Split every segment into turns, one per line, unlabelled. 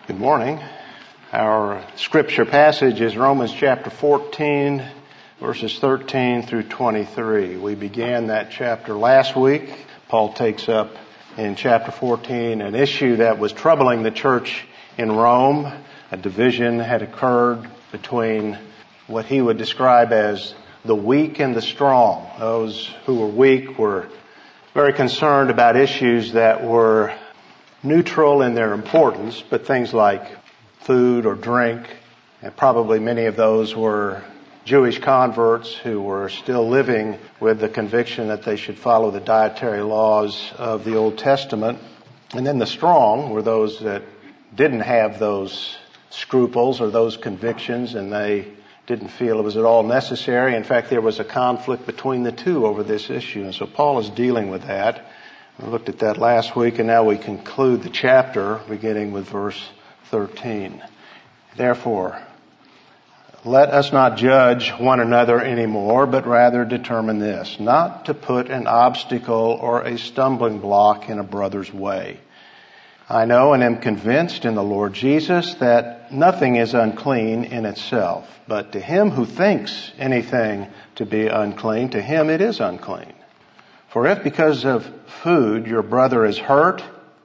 Good morning. Our scripture passage is Romans chapter 14, verses 13 through 23. We began that chapter last week. Paul takes up in chapter 14 an issue that was troubling the church in Rome. A division had occurred between what he would describe as the weak and the strong. Those who were weak were very concerned about issues that were neutral in their importance, but things like food or drink, and probably many of those were Jewish converts who were still living with the conviction that they should follow the dietary laws of the Old Testament. And then the strong were those that didn't have those scruples or those convictions, and they didn't feel it was at all necessary. In fact, there was a conflict between the two over this issue, and so Paul is dealing with that. We looked at that last week, and now we conclude the chapter beginning with verse 13. Therefore, let us not judge one another anymore, but rather determine this, not to put an obstacle or a stumbling block in a brother's way. I know and am convinced in the Lord Jesus that nothing is unclean in itself, but to him who thinks anything to be unclean, to him it is unclean. For if because of food your brother is hurt,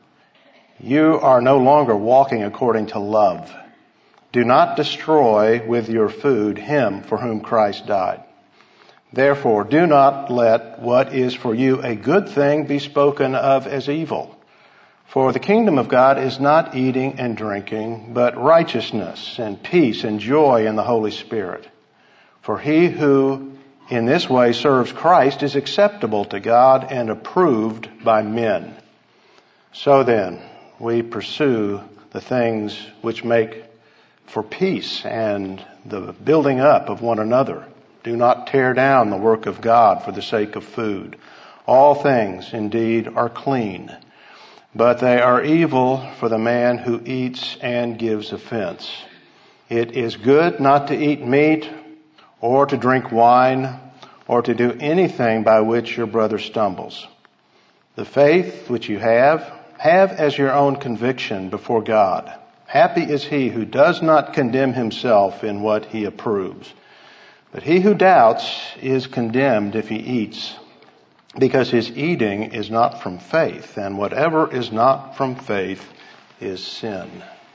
you are no longer walking according to love. Do not destroy with your food him for whom Christ died. Therefore, do not let what is for you a good thing be spoken of as evil. For the kingdom of God is not eating and drinking, but righteousness and peace and joy in the Holy Spirit. For he who in this way serves Christ is acceptable to God and approved by men. So then, we pursue the things which make for peace and the building up of one another. Do not tear down the work of God for the sake of food. All things indeed are clean, but they are evil for the man who eats and gives offense. It is good not to eat meat or to drink wine or to do anything by which your brother stumbles. The faith which you have as your own conviction before God. Happy is he who does not condemn himself in what he approves. But he who doubts is condemned if he eats, because his eating is not from faith, and whatever is not from faith is sin.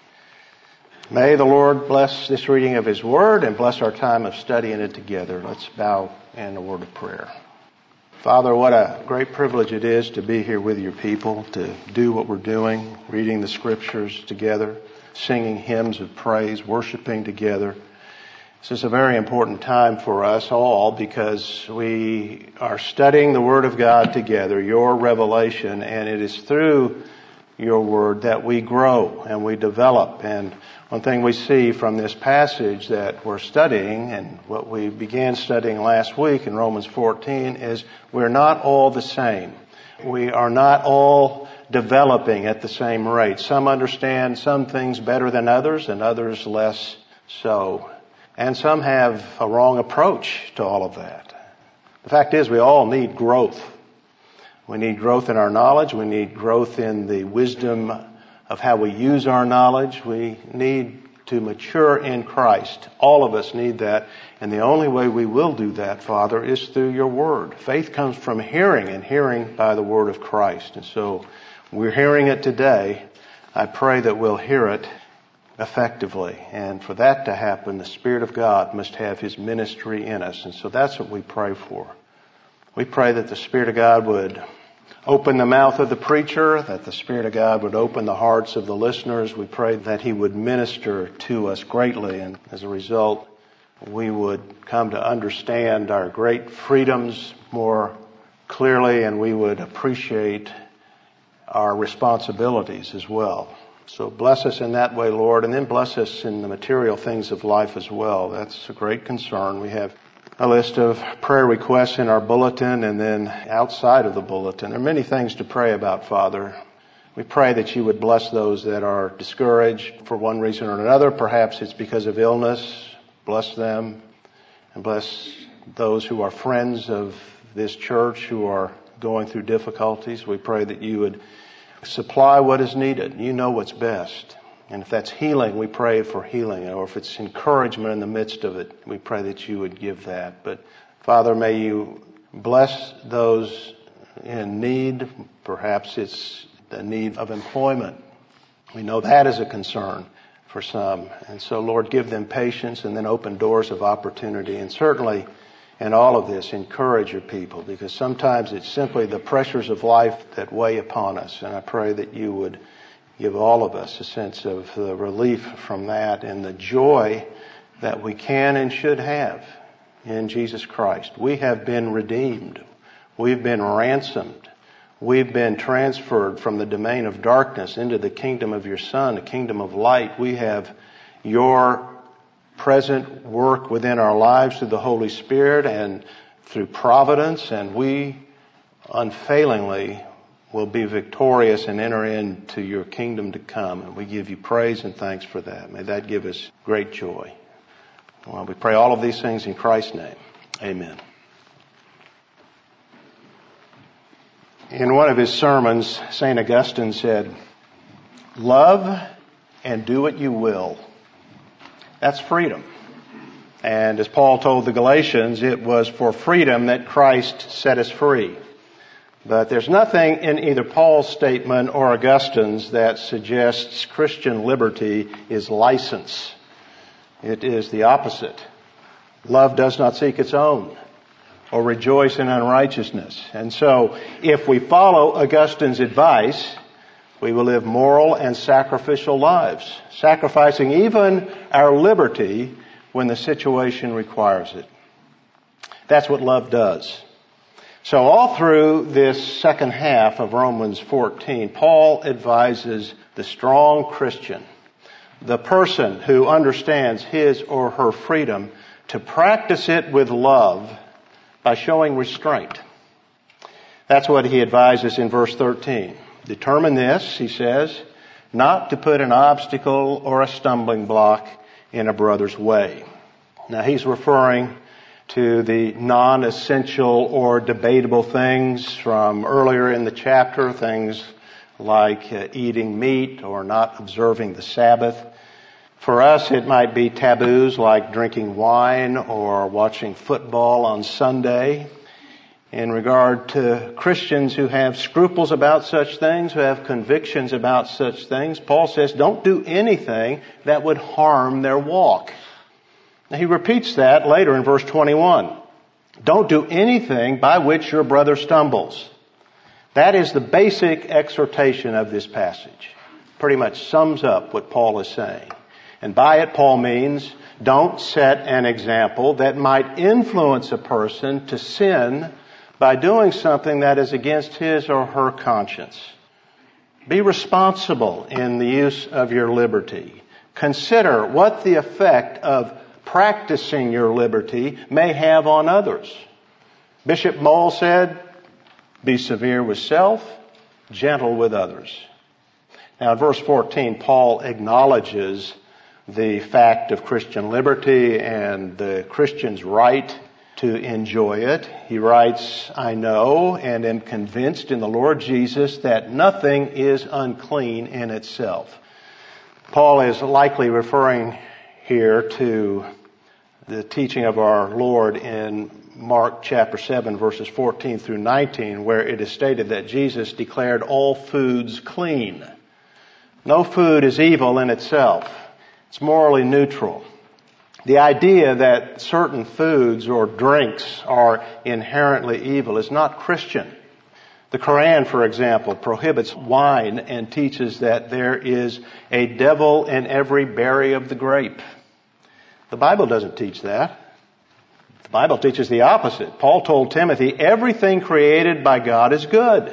May the Lord bless this reading of his word and bless our time of studying it together. Let's bow in a word of prayer. Father, what a great privilege it is to be here with your people, to do what we're doing, reading the scriptures together, singing hymns of praise, worshiping together. This is a very important time for us all because we are studying the Word of God together, your revelation, and it is through your Word that we grow and we develop. And one thing we see from this passage that we're studying and what we began studying last week in Romans 14 is we're not all the same. We are not all developing at the same rate. Some understand some things better than others and others less so. And some have a wrong approach to all of that. The fact is we all need growth. We need growth in our knowledge. We need growth in the wisdom of how we use our knowledge. We need to mature in Christ. All of us need that. And the only way we will do that, Father, is through your word. Faith comes from hearing, and hearing by the word of Christ. And so we're hearing it today. I pray that we'll hear it effectively. And for that to happen, the Spirit of God must have his ministry in us. And so that's what we pray for. We pray that the Spirit of God would open the mouth of the preacher, that the Spirit of God would open the hearts of the listeners. We pray that he would minister to us greatly, and as a result, we would come to understand our great freedoms more clearly, and we would appreciate our responsibilities as well. So bless us in that way, Lord, and then bless us in the material things of life as well. That's a great concern. We have a list of prayer requests in our bulletin, and then outside of the bulletin. There are many things to pray about, Father. We pray that you would bless those that are discouraged for one reason or another. Perhaps it's because of illness. Bless them. And bless those who are friends of this church who are going through difficulties. We pray that you would supply what is needed. You know what's best. And if that's healing, we pray for healing. Or if it's encouragement in the midst of it, we pray that you would give that. But Father, may you bless those in need. Perhaps it's the need of employment. We know that is a concern for some. And so, Lord, give them patience and then open doors of opportunity. And certainly in all of this, encourage your people, because sometimes it's simply the pressures of life that weigh upon us. And I pray that you would give all of us a sense of the relief from that and the joy that we can and should have in Jesus Christ. We have been redeemed. We've been ransomed. We've been transferred from the domain of darkness into the kingdom of your Son, the kingdom of light. We have your present work within our lives through the Holy Spirit and through providence, and we unfailingly will be victorious and enter into your kingdom to come. And we give you praise and thanks for that. May that give us great joy. Well, we pray all of these things in Christ's name. Amen. In one of his sermons, St. Augustine said, "Love and do what you will." That's freedom. And as Paul told the Galatians, it was for freedom that Christ set us free. But there's nothing in either Paul's statement or Augustine's that suggests Christian liberty is license. It is the opposite. Love does not seek its own or rejoice in unrighteousness. And so, if we follow Augustine's advice, we will live moral and sacrificial lives, sacrificing even our liberty when the situation requires it. That's what love does. So all through this second half of Romans 14, Paul advises the strong Christian, the person who understands his or her freedom, to practice it with love by showing restraint. That's what he advises in verse 13. Determine this, he says, not to put an obstacle or a stumbling block in a brother's way. Now he's referring to the non-essential or debatable things from earlier in the chapter, things like eating meat or not observing the Sabbath. For us, it might be taboos like drinking wine or watching football on Sunday. In regard to Christians who have scruples about such things, who have convictions about such things, Paul says, don't do anything that would harm their walk. Now, he repeats that later in verse 21. Don't do anything by which your brother stumbles. That is the basic exhortation of this passage. Pretty much sums up what Paul is saying. And by it, Paul means don't set an example that might influence a person to sin by doing something that is against his or her conscience. Be responsible in the use of your liberty. Consider what the effect of practicing your liberty may have on others. Bishop Moll said, be severe with self, gentle with others. Now in verse 14, Paul acknowledges the fact of Christian liberty and the Christian's right to enjoy it. He writes, I know and am convinced in the Lord Jesus that nothing is unclean in itself. Paul is likely referring here to the teaching of our Lord in Mark chapter 7 verses 14 through 19, where it is stated that Jesus declared all foods clean. No food is evil in itself. It's morally neutral. The idea that certain foods or drinks are inherently evil is not Christian. The Quran, for example, prohibits wine and teaches that there is a devil in every berry of the grape. The Bible doesn't teach that. The Bible teaches the opposite. Paul told Timothy, everything created by God is good.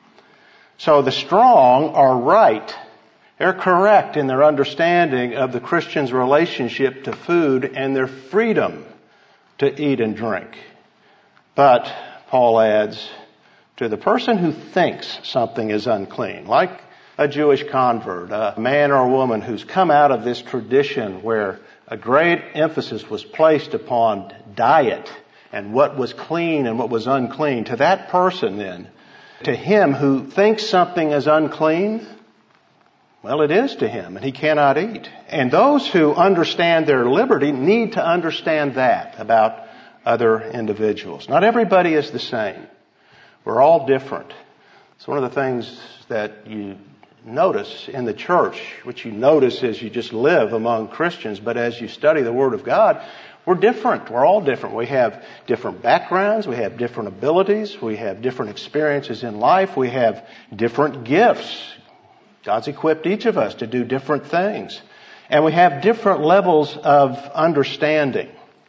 So the strong are right. They're correct in their understanding of the Christian's relationship to food and their freedom to eat and drink. But, Paul adds, to the person who thinks something is unclean, like a Jewish convert, a man or a woman who's come out of this tradition where a great emphasis was placed upon diet and what was clean and what was unclean, to that person then, to him who thinks something is unclean, Well, it is to him, and he cannot eat. And those who understand their liberty need to understand that about other individuals. Not everybody is the same. We're all different. It's one of the things that you notice in the church, which you notice as you just live among Christians, but as you study the Word of God, we're different. We're all different. We have different backgrounds. We have different abilities. We have different experiences in life. We have different gifts. God's equipped each of us to do different things. And we have different levels of understanding.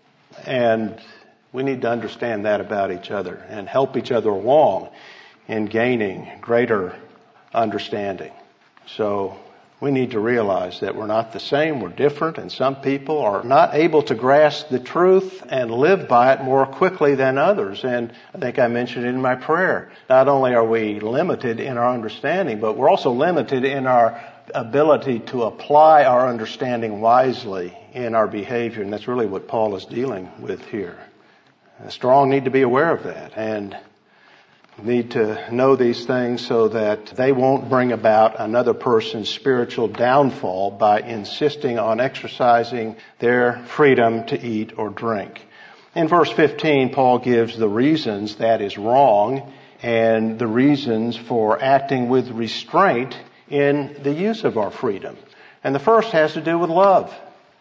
And we need to understand that about each other and help each other along in gaining greater understanding. So we need to realize that we're not the same, we're different, and some people are not able to grasp the truth and live by it more quickly than others. And I think I mentioned it in my prayer. Not only are we limited in our understanding, but we're also limited in our ability to apply our understanding wisely in our behavior. And that's really what Paul is dealing with here. The strong need to be aware of that and need to know these things so that they won't bring about another person's spiritual downfall by insisting on exercising their freedom to eat or drink. In verse 15, Paul gives the reasons that is wrong and the reasons for acting with restraint in the use of our freedom. And the first has to do with love.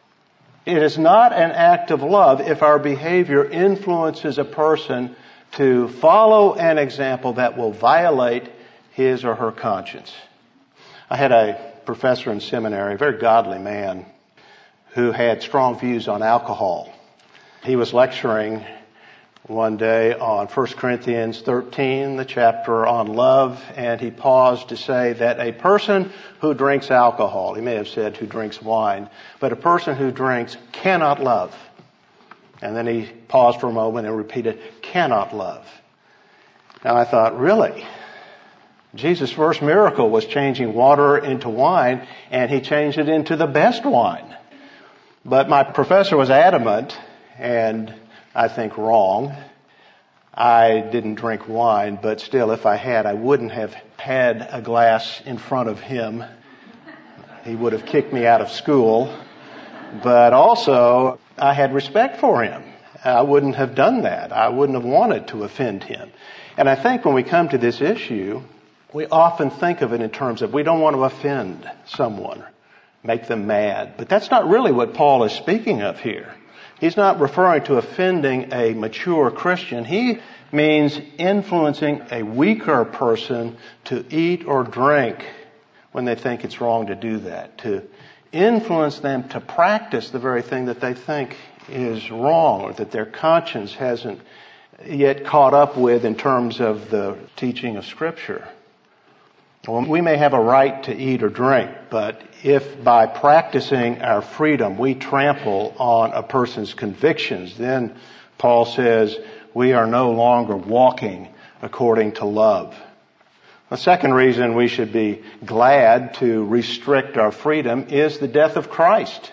It is not an act of love if our behavior influences a person to follow an example that will violate his or her conscience. I had a professor in seminary, a very godly man, who had strong views on alcohol. He was lecturing one day on 1 Corinthians 13, the chapter on love, and he paused to say that a person who drinks alcohol, he may have said who drinks wine, but a person who drinks cannot love. And then he paused for a moment and repeated, cannot love. Now I thought, really? Jesus' first miracle was changing water into wine, and he changed it into the best wine. But my professor was adamant, and I think wrong. I didn't drink wine, but still, if I had, I wouldn't have had a glass in front of him. He would have kicked me out of school. But also, I had respect for him. I wouldn't have done that. I wouldn't have wanted to offend him. And I think when we come to this issue, we often think of it in terms of we don't want to offend someone, make them mad. But that's not really what Paul is speaking of here. He's not referring to offending a mature Christian. He means influencing a weaker person to eat or drink when they think it's wrong to do that, to influence them to practice the very thing that they think is wrong or that their conscience hasn't yet caught up with in terms of the teaching of Scripture. Well, we may have a right to eat or drink, but if by practicing our freedom we trample on a person's convictions, then Paul says we are no longer walking according to love. The second reason we should be glad to restrict our freedom is the death of Christ.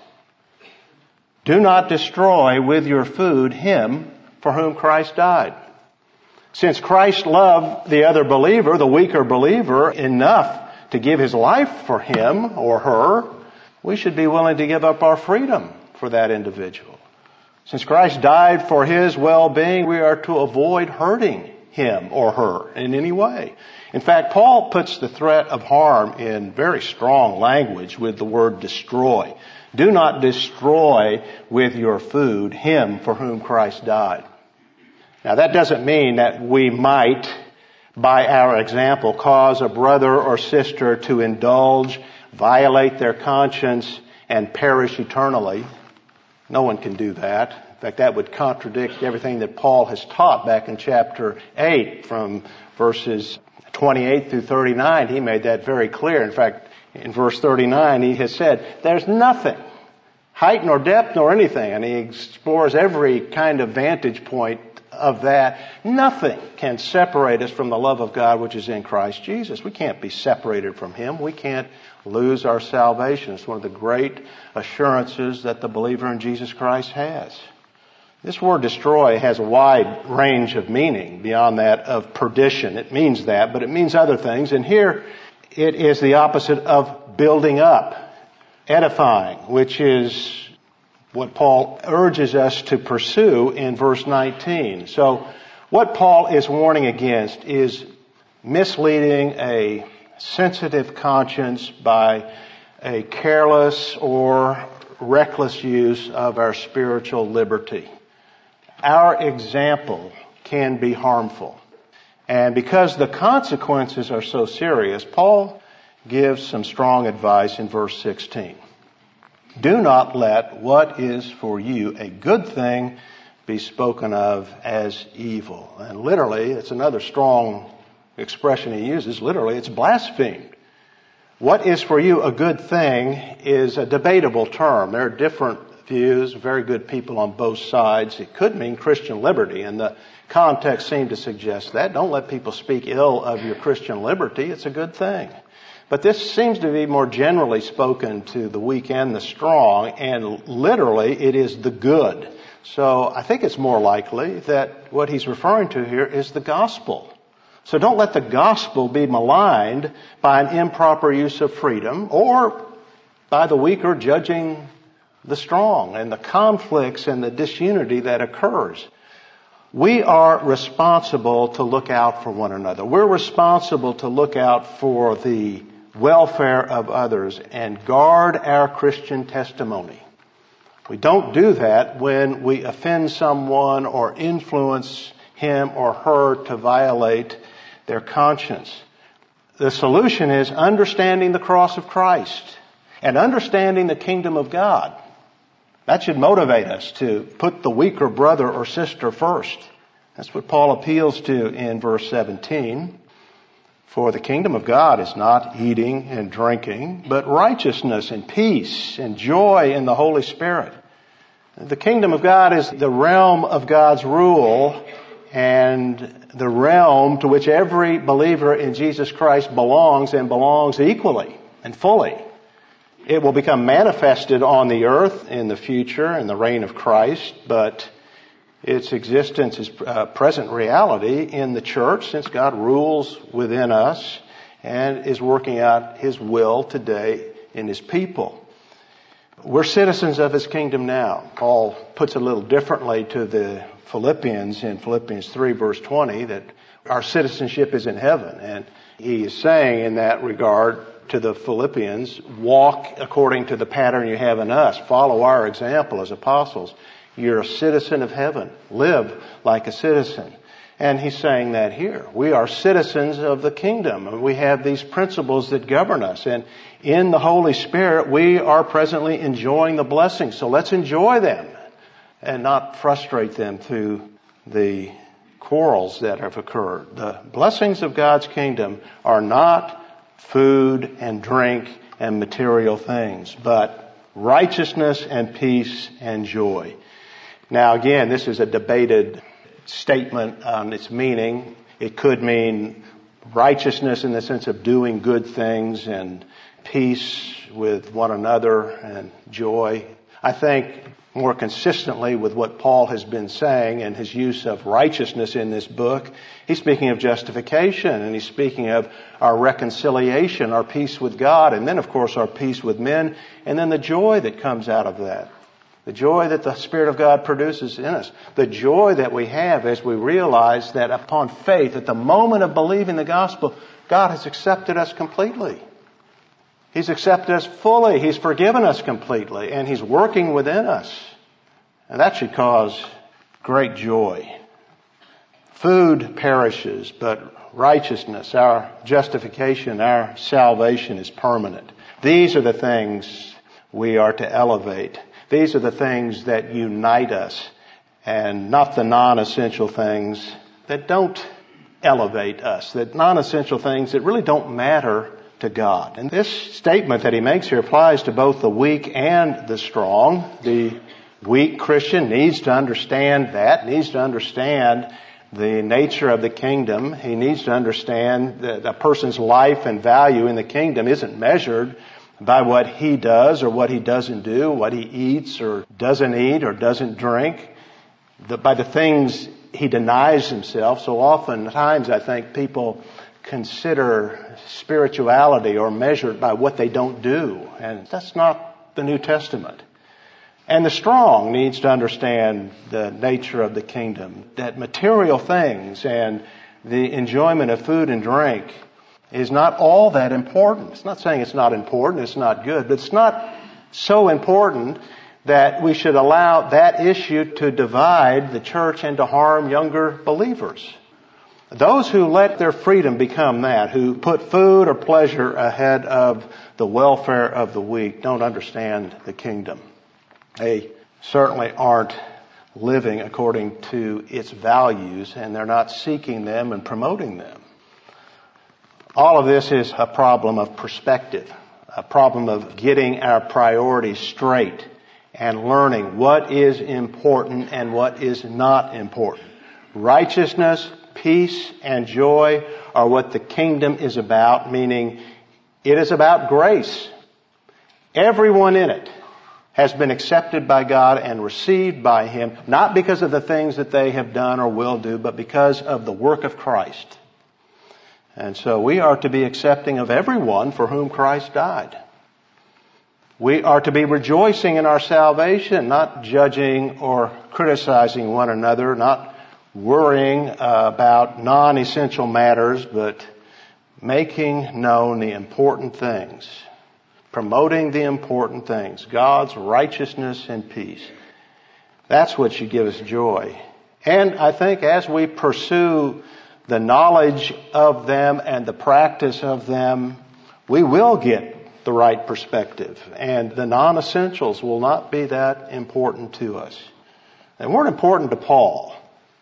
Do not destroy with your food him for whom Christ died. Since Christ loved the other believer, the weaker believer, enough to give his life for him or her, we should be willing to give up our freedom for that individual. Since Christ died for his well-being, we are to avoid hurting him or her in any way. In fact, Paul puts the threat of harm in very strong language with the word destroy. Do not destroy with your food him for whom Christ died. Now that doesn't mean that we might, by our example, cause a brother or sister to indulge, violate their conscience, and perish eternally. No one can do that. In fact, that would contradict everything that Paul has taught back in chapter 8 from verses 28 through 39. He made that very clear. In fact, in verse 39, he has said, there's nothing, height nor depth nor anything. And he explores every kind of vantage point of that. Nothing can separate us from the love of God which is in Christ Jesus. We can't be separated from him. We can't lose our salvation. It's one of the great assurances that the believer in Jesus Christ has. This word destroy has a wide range of meaning beyond that of perdition. It means that, but it means other things. And here It is the opposite of building up, edifying, which is what Paul urges us to pursue in verse 19. So what Paul is warning against is misleading a sensitive conscience by a careless or reckless use of our spiritual liberty. Our example can be harmful. And because the consequences are so serious, Paul gives some strong advice in verse 16. Do not let what is for you a good thing be spoken of as evil. And literally, it's another strong expression he uses. Literally, it's blasphemed. What is for you a good thing is a debatable term. There are different views, very good people on both sides. It could mean Christian liberty, and the context seemed to suggest that. Don't let people speak ill of your Christian liberty. It's a good thing. But this seems to be more generally spoken to the weak and the strong, and literally it is the good. So I think it's more likely that what he's referring to here is the gospel. So don't let the gospel be maligned by an improper use of freedom or by the weaker judging the strong and the conflicts and the disunity that occurs. We are responsible to look out for one another. We're responsible to look out for the welfare of others and guard our Christian testimony. We don't do that when we offend someone or influence him or her to violate their conscience. The solution is understanding the cross of Christ and understanding the kingdom of God. That should motivate us to put the weaker brother or sister first. That's what Paul appeals to in verse 17. For the kingdom of God is not eating and drinking, but righteousness and peace and joy in the Holy Spirit. The kingdom of God is the realm of God's rule and the realm to which every believer in Jesus Christ belongs and belongs equally and fully. It will become manifested on the earth in the future in the reign of Christ, but its existence is present reality in the church since God rules within us and is working out His will today in His people. We're citizens of His kingdom now. Paul puts it a little differently to the Philippians in Philippians 3 verse 20 that our citizenship is in heaven. And he is saying in that regard to the Philippians, walk according to the pattern you have in us. Follow our example as apostles. You're a citizen of heaven. Live like a citizen. And he's saying that here. We are citizens of the kingdom. And we have these principles that govern us. And in the Holy Spirit, we are presently enjoying the blessings. So let's enjoy them and not frustrate them through the quarrels that have occurred. The blessings of God's kingdom are not food and drink and material things, but righteousness and peace and joy. Now again, this is a debated statement on its meaning. It could mean righteousness in the sense of doing good things and peace with one another and joy. I think more consistently with what Paul has been saying and his use of righteousness in this book, he's speaking of justification and he's speaking of our reconciliation, our peace with God, and then of course our peace with men, and then the joy that comes out of that. The joy that the Spirit of God produces in us. The joy that we have as we realize that upon faith, at the moment of believing the gospel, God has accepted us completely. He's accepted us fully. He's forgiven us completely. And He's working within us. And that should cause great joy. Food perishes, but righteousness, our justification, our salvation is permanent. These are the things we are to elevate. These are the things that unite us and not the non-essential things that don't elevate us, the non-essential things that really don't matter to God. And this statement that he makes here applies to both the weak and the strong. The weak Christian needs to understand that, needs to understand the nature of the kingdom. He needs to understand that a person's life and value in the kingdom isn't measured by what he does or what he doesn't do, what he eats or doesn't eat or doesn't drink, by the things he denies himself. So oftentimes I think people consider spirituality or measure it by what they don't do. And that's not the New Testament. And the strong needs to understand the nature of the kingdom, that material things and the enjoyment of food and drink is not all that important. It's not saying it's not important, it's not good, but it's not so important that we should allow that issue to divide the church and to harm younger believers. Those who let their freedom become that, who put food or pleasure ahead of the welfare of the weak, don't understand the kingdom. They certainly aren't living according to its values, and they're not seeking them and promoting them. All of this is a problem of perspective, a problem of getting our priorities straight and learning what is important and what is not important. Righteousness, peace, and joy are what the kingdom is about, meaning it is about grace. Everyone in it has been accepted by God and received by Him, not because of the things that they have done or will do, but because of the work of Christ. And so we are to be accepting of everyone for whom Christ died. We are to be rejoicing in our salvation, not judging or criticizing one another, not worrying about non-essential matters, but making known the important things, promoting the important things, God's righteousness and peace. That's what should give us joy. And I think as we pursue the knowledge of them and the practice of them, we will get the right perspective, and the non-essentials will not be that important to us. They weren't important to Paul.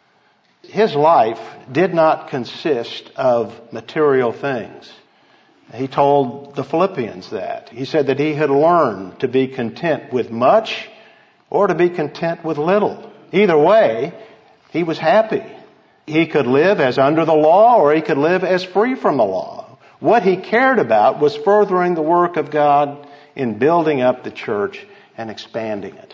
His life did not consist of material things. He told the Philippians that. He said that he had learned to be content with much or to be content with little. Either way, he was happy. He could live as under the law or he could live as free from the law. What he cared about was furthering the work of God in building up the church and expanding it.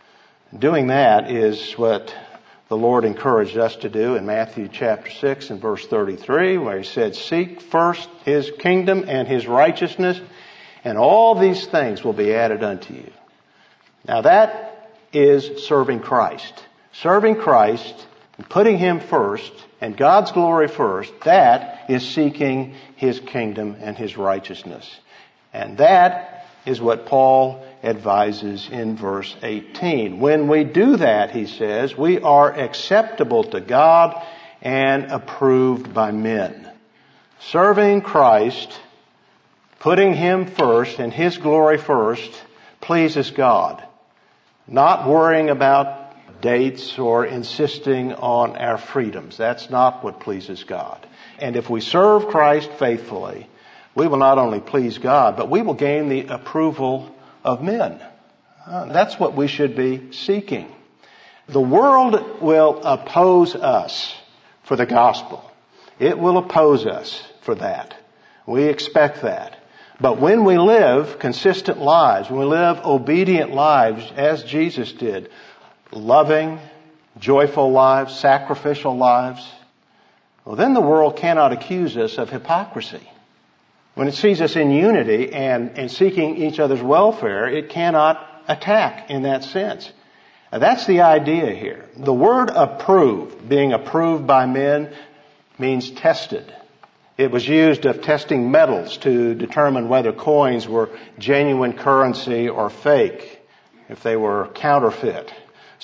Doing that is what the Lord encouraged us to do in Matthew chapter 6 and verse 33, where He said, "Seek first His kingdom and His righteousness, and all these things will be added unto you." Now that is serving Christ. Serving Christ, and putting Him first, and God's glory first, that is seeking His kingdom and His righteousness. And that is what Paul advises in verse 18. When we do that, he says, we are acceptable to God and approved by men. Serving Christ, putting Him first and His glory first, pleases God. Not worrying about dates or insisting on our freedoms. That's not what pleases God. And if we serve Christ faithfully, we will not only please God, but we will gain the approval of men. That's what we should be seeking. The world will oppose us for the gospel. It will oppose us for that. We expect that. But when we live consistent lives, when we live obedient lives as Jesus did, loving, joyful lives, sacrificial lives, well, then the world cannot accuse us of hypocrisy. When it sees us in unity and seeking each other's welfare, it cannot attack in that sense. Now, that's the idea here. The word approved, being approved by men, means tested. It was used of testing metals to determine whether coins were genuine currency or fake, if they were counterfeit.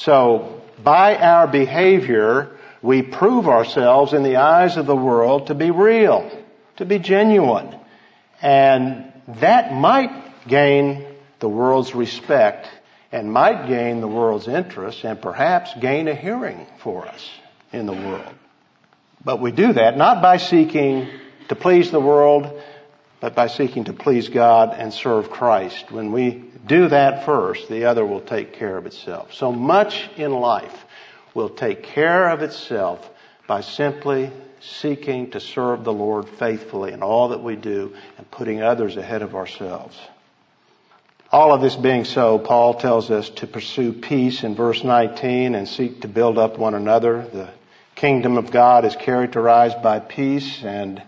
So, by our behavior, we prove ourselves in the eyes of the world to be real, to be genuine. And that might gain the world's respect and might gain the world's interest and perhaps gain a hearing for us in the world. But we do that not by seeking to please the world, but by seeking to please God and serve Christ. When we do that first, the other will take care of itself. So much in life will take care of itself by simply seeking to serve the Lord faithfully in all that we do and putting others ahead of ourselves. All of this being so, Paul tells us to pursue peace in verse 19 and seek to build up one another. The kingdom of God is characterized by peace, and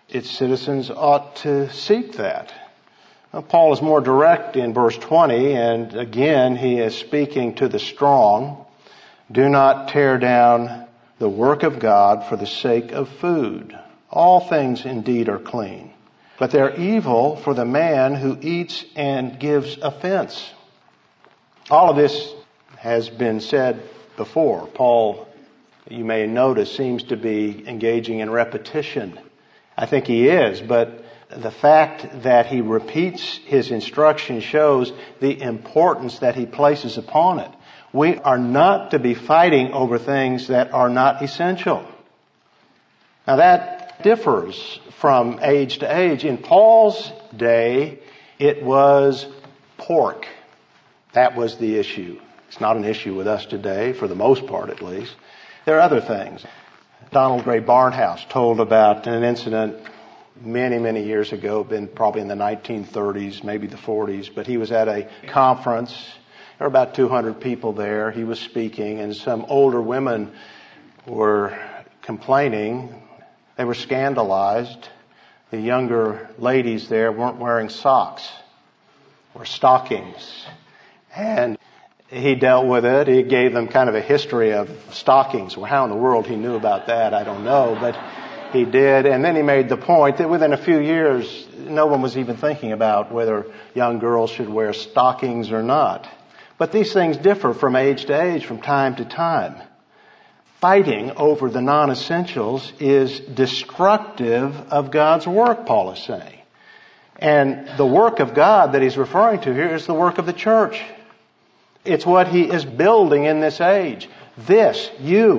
its citizens ought to seek that. Now, Paul is more direct in verse 20, and again he is speaking to the strong. Do not tear down the work of God for the sake of food. All things indeed are clean, but they're evil for the man who eats and gives offense. All of this has been said before. Paul, you may notice, seems to be engaging in repetition. I think he is, but the fact that he repeats his instruction shows the importance that he places upon it. We are not to be fighting over things that are not essential. Now that differs from age to age. In Paul's day, it was pork. That was the issue. It's not an issue with us today, for the most part at least. There are other things. Donald Gray Barnhouse told about an incident many years ago, been probably in the 1930s, maybe the 40s, but he was at a conference. There were about 200 people there. He was speaking, and some older women were complaining. They were scandalized. The younger ladies there weren't wearing socks or stockings. And he dealt with it. He gave them kind of a history of stockings. Well, how in the world he knew about that, I don't know, but he did. And then he made the point that within a few years, no one was even thinking about whether young girls should wear stockings or not. But these things differ from age to age, from time to time. Fighting over the non-essentials is destructive of God's work, Paul is saying. And the work of God that he's referring to here is the work of the church. It's what he is building in this age. This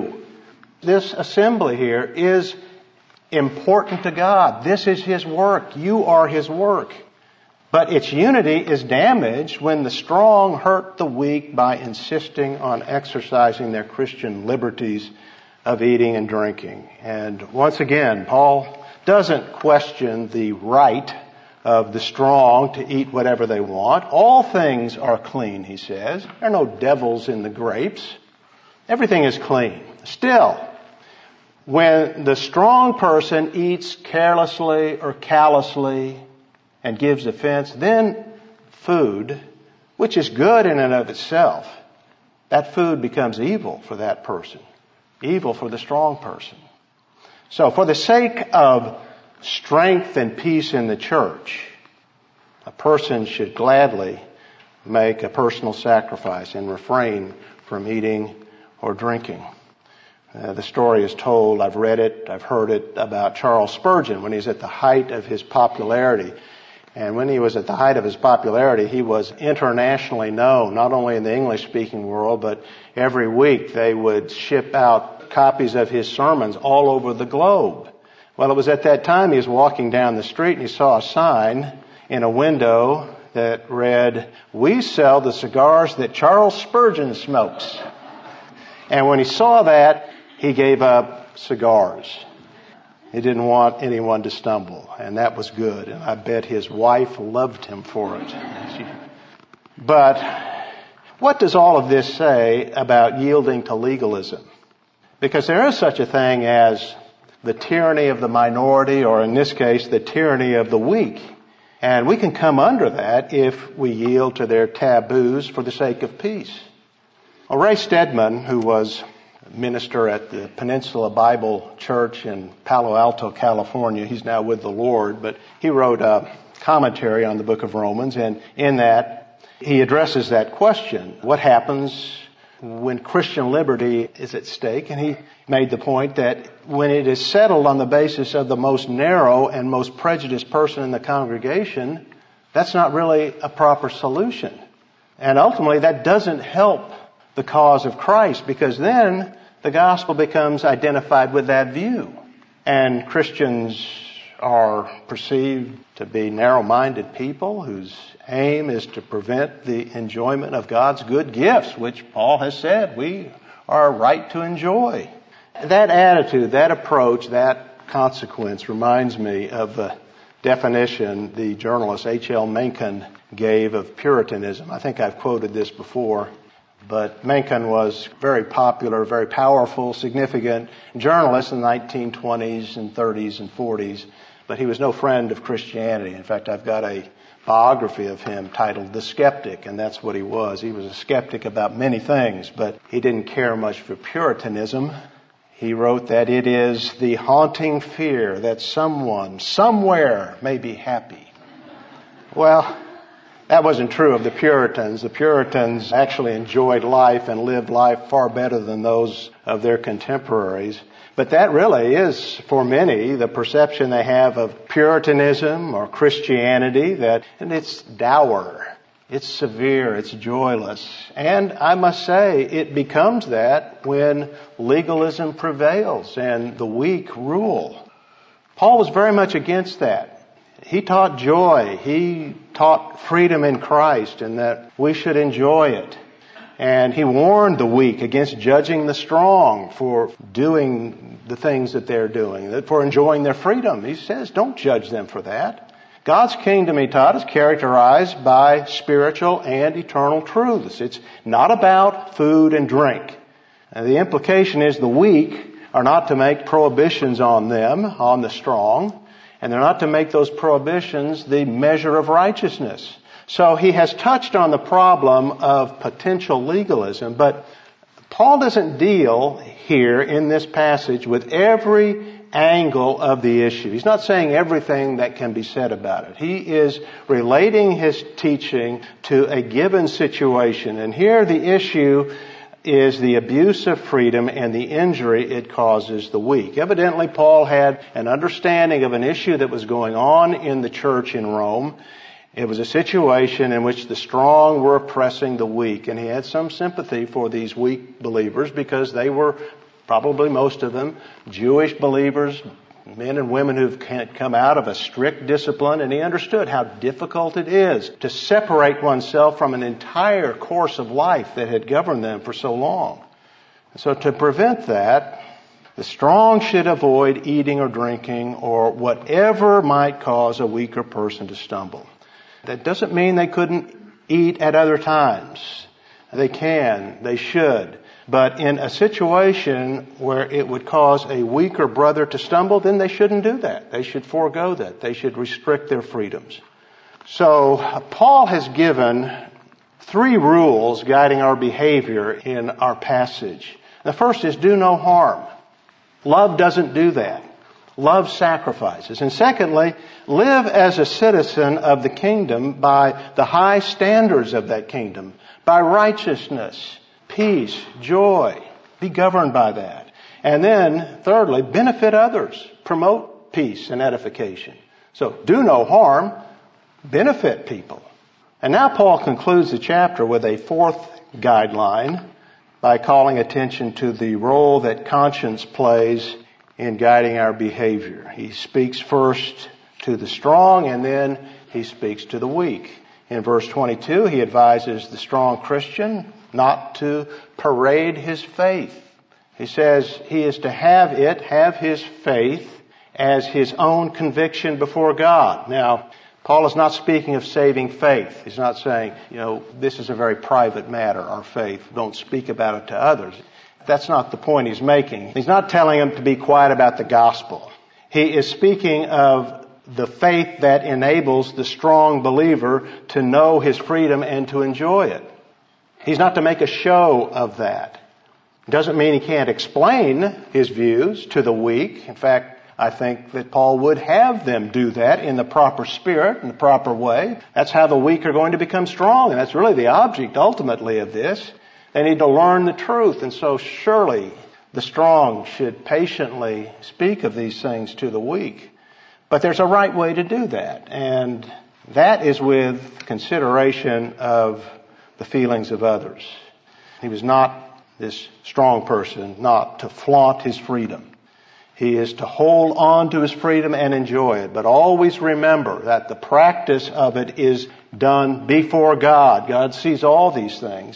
assembly here is important to God. This is his work. You are his work. But its unity is damaged when the strong hurt the weak by insisting on exercising their Christian liberties of eating and drinking. And once again, Paul doesn't question the right of the strong to eat whatever they want. All things are clean, he says. There are no devils in the grapes. Everything is clean. Still, when the strong person eats carelessly or callously and gives offense, then food, which is good in and of itself, that food becomes evil for that person, evil for the strong person. So for the sake of strength and peace in the church, a person should gladly make a personal sacrifice and refrain from eating or drinking. The story is told, I've read it, I've heard it, about Charles Spurgeon when he's at the height of his popularity. And when he was at the height of his popularity, he was internationally known, not only in the English-speaking world, but every week they would ship out copies of his sermons all over the globe. Well, it was at that time he was walking down the street and he saw a sign in a window that read, "We sell the cigars that Charles Spurgeon smokes." And when he saw that, he gave up cigars. He didn't want anyone to stumble, and that was good. And I bet his wife loved him for it. But what does all of this say about yielding to legalism? Because there is such a thing as the tyranny of the minority, or in this case, the tyranny of the weak. And we can come under that if we yield to their taboos for the sake of peace. Well, Ray Stedman, who was minister at the Peninsula Bible Church in Palo Alto, California. He's now with the Lord, but he wrote a commentary on the book of Romans, and in that he addresses that question. What happens when Christian liberty is at stake? And he made the point that when it is settled on the basis of the most narrow and most prejudiced person in the congregation, that's not really a proper solution. And ultimately that doesn't help the cause of Christ, because then the gospel becomes identified with that view. And Christians are perceived to be narrow-minded people whose aim is to prevent the enjoyment of God's good gifts, which Paul has said we are right to enjoy. That attitude, that approach, that consequence reminds me of the definition the journalist H.L. Mencken gave of Puritanism. I think I've quoted this before. But Mencken was very popular, very powerful, significant journalist in the 1920s and 30s and 40s. but he was no friend of Christianity. In fact, I've got a biography of him titled The Skeptic, and that's what he was. He was a skeptic about many things, but he didn't care much for Puritanism. He wrote that it is the haunting fear that someone, somewhere, may be happy. Well, that wasn't true of the Puritans. The Puritans actually enjoyed life and lived life far better than those of their contemporaries. But that really is, for many, the perception they have of Puritanism or Christianity, and it's dour, it's severe, it's joyless. And I must say, it becomes that when legalism prevails and the weak rule. Paul was very much against that. He taught joy. He taught freedom in Christ and that we should enjoy it. And he warned the weak against judging the strong for doing the things that they're doing, for enjoying their freedom. He says, don't judge them for that. God's kingdom, he taught, is characterized by spiritual and eternal truths. It's not about food and drink. And the implication is the weak are not to make prohibitions on them, on the strong, and they're not to make those prohibitions the measure of righteousness. So he has touched on the problem of potential legalism, but Paul doesn't deal here in this passage with every angle of the issue. He's not saying everything that can be said about it. He is relating his teaching to a given situation. And here the issue is the abuse of freedom and the injury it causes the weak. Evidently, Paul had an understanding of an issue that was going on in the church in Rome. It was a situation in which the strong were oppressing the weak, and he had some sympathy for these weak believers because they were, probably most of them, Jewish believers, men and women who've come out of a strict discipline, and he understood how difficult it is to separate oneself from an entire course of life that had governed them for so long. So to prevent that, the strong should avoid eating or drinking or whatever might cause a weaker person to stumble. That doesn't mean they couldn't eat at other times. They can, they should. But in a situation where it would cause a weaker brother to stumble, then they shouldn't do that. They should forego that. They should restrict their freedoms. So Paul has given 3 rules guiding our behavior in our passage. The first is do no harm. Love doesn't do that. Love sacrifices. And secondly, live as a citizen of the kingdom by the high standards of that kingdom, by righteousness, peace, joy. Be governed by that. And then, thirdly, benefit others. Promote peace and edification. So, do no harm. Benefit people. And now Paul concludes the chapter with a 4th guideline by calling attention to the role that conscience plays in guiding our behavior. He speaks first to the strong, and then he speaks to the weak. In verse 22, he advises the strong Christian not to parade his faith. He says he is to have his faith as his own conviction before God. Now, Paul is not speaking of saving faith. He's not saying, this is a very private matter, our faith. Don't speak about it to others. That's not the point he's making. He's not telling them to be quiet about the gospel. He is speaking of the faith that enables the strong believer to know his freedom and to enjoy it. He's not to make a show of that. It doesn't mean he can't explain his views to the weak. In fact, I think that Paul would have them do that in the proper spirit, in the proper way. That's how the weak are going to become strong, and that's really the object ultimately of this. They need to learn the truth, and so surely the strong should patiently speak of these things to the weak. But there's a right way to do that, and that is with consideration of the feelings of others. He was not, this strong person, not to flaunt his freedom. He is to hold on to his freedom and enjoy it, but always remember that the practice of it is done before God. God sees all these things.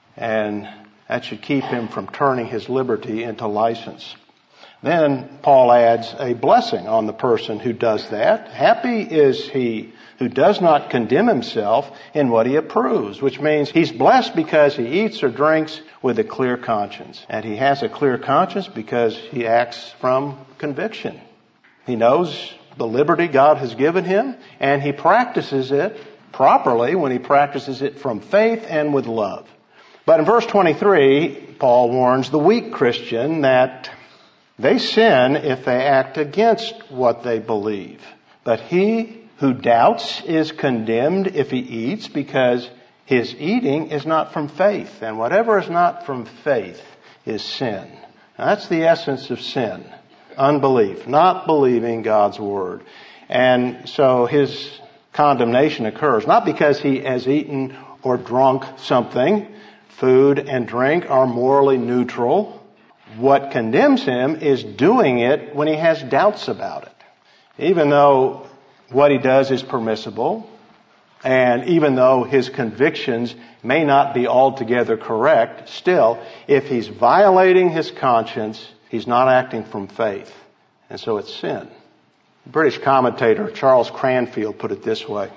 And that should keep him from turning his liberty into license. Then Paul adds a blessing on the person who does that. Happy is he who does not condemn himself in what he approves, which means he's blessed because he eats or drinks with a clear conscience. And he has a clear conscience because he acts from conviction. He knows the liberty God has given him, and he practices it properly when he practices it from faith and with love. But in verse 23, Paul warns the weak Christian that they sin if they act against what they believe. But he who doubts is condemned if he eats, because his eating is not from faith. And whatever is not from faith is sin. Now, that's the essence of sin. Unbelief. Not believing God's word. And so his condemnation occurs not because he has eaten or drunk something. Food and drink are morally neutral. What condemns him is doing it when he has doubts about it. Even though what he does is permissible, and even though his convictions may not be altogether correct, still, if he's violating his conscience, he's not acting from faith. And so it's sin. British commentator Charles Cranfield put it this way.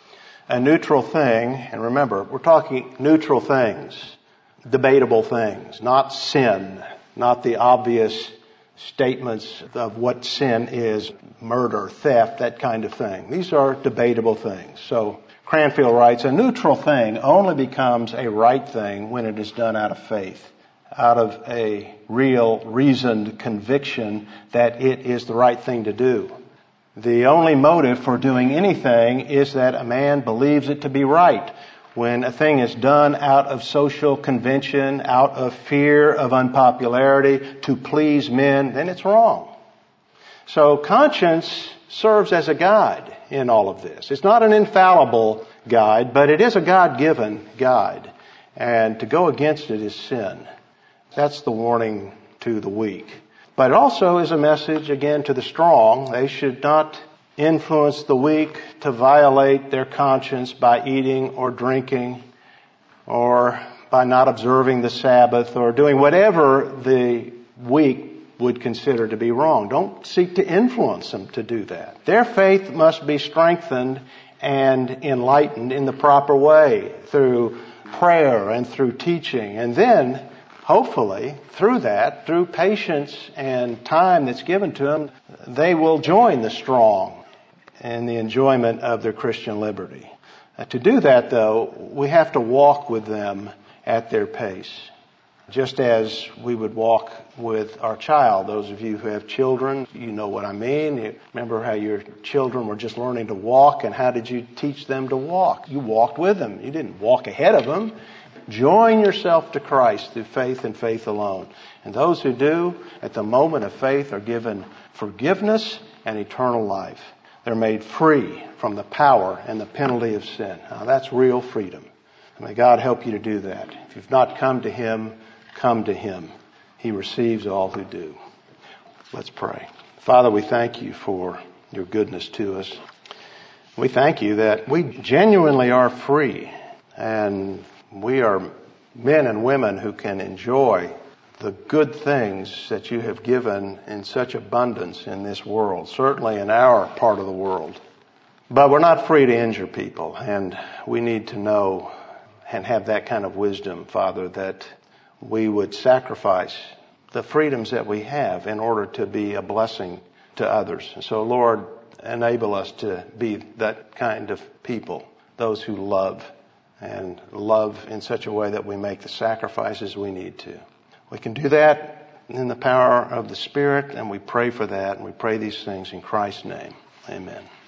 A neutral thing, and remember, we're talking neutral things, debatable things, not sin, not the obvious statements of what sin is, murder, theft, that kind of thing. These are debatable things. So Cranfield writes, a neutral thing only becomes a right thing when it is done out of faith, out of a real, reasoned conviction that it is the right thing to do. The only motive for doing anything is that a man believes it to be right. When a thing is done out of social convention, out of fear of unpopularity, to please men, then it's wrong. So conscience serves as a guide in all of this. It's not an infallible guide, but it is a God-given guide. And to go against it is sin. That's the warning to the weak. But it also is a message, again, to the strong. They should not influence the weak to violate their conscience by eating or drinking or by not observing the Sabbath or doing whatever the weak would consider to be wrong. Don't seek to influence them to do that. Their faith must be strengthened and enlightened in the proper way through prayer and through teaching. And then, hopefully, through that, through patience and time that's given to them, they will join the strong in the enjoyment of their Christian liberty. To do that, though, we have to walk with them at their pace, just as we would walk with our child. Those of you who have children, you know what I mean. You remember how your children were just learning to walk, and how did you teach them to walk? You walked with them. You didn't walk ahead of them. Join yourself to Christ through faith and faith alone. And those who do, at the moment of faith, are given forgiveness and eternal life. They're made free from the power and the penalty of sin. Now, that's real freedom. May God help you to do that. If you've not come to Him, come to Him. He receives all who do. Let's pray. Father, we thank you for your goodness to us. We thank you that we genuinely are free, and we are men and women who can enjoy the good things that you have given in such abundance in this world, certainly in our part of the world. But we're not free to injure people, and we need to know and have that kind of wisdom, Father, that we would sacrifice the freedoms that we have in order to be a blessing to others. So, Lord, enable us to be that kind of people, those who love, and love in such a way that we make the sacrifices we need to. We can do that in the power of the Spirit, and we pray for that, and we pray these things in Christ's name. Amen.